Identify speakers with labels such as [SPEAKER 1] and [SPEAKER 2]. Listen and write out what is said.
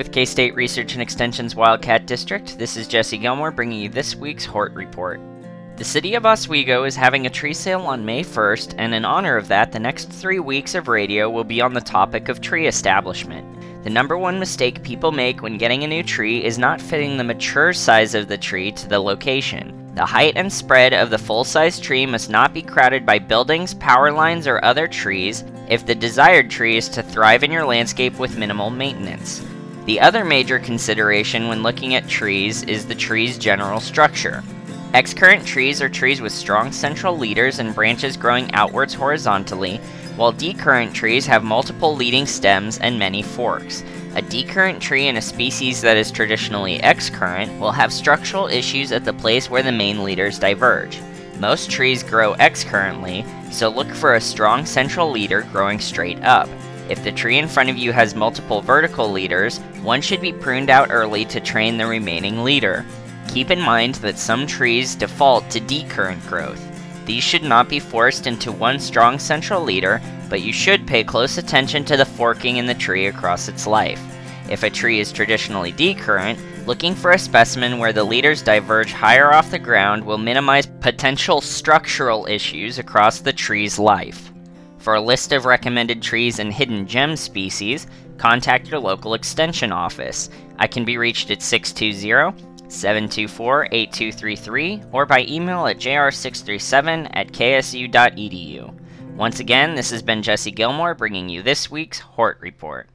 [SPEAKER 1] With K-State Research and Extension's Wildcat District, this is Jesse Gilmore bringing you this week's Hort Report. The city of Oswego is having a tree sale on May 1st, and in honor of that, the next 3 weeks of radio will be on the topic of tree establishment. The number one mistake people make when getting a new tree is not fitting the mature size of the tree to the location. The height and spread of the full-size tree must not be crowded by buildings, power lines, or other trees if the desired tree is to thrive in your landscape with minimal maintenance. The other major consideration when looking at trees is the tree's general structure. Excurrent trees are trees with strong central leaders and branches growing outwards horizontally, while decurrent trees have multiple leading stems and many forks. A decurrent tree in a species that is traditionally excurrent will have structural issues at the place where the main leaders diverge. Most trees grow excurrently, so look for a strong central leader growing straight up. If the tree in front of you has multiple vertical leaders, one should be pruned out early to train the remaining leader. Keep in mind that some trees default to decurrent growth. These should not be forced into one strong central leader, but you should pay close attention to the forking in the tree across its life. If a tree is traditionally decurrent, looking for a specimen where the leaders diverge higher off the ground will minimize potential structural issues across the tree's life. For a list of recommended trees and hidden gem species, contact your local extension office. I can be reached at 620-724-8233 or by email at jr637@ksu.edu. Once again, this has been Jesse Gilmore bringing you this week's Hort Report.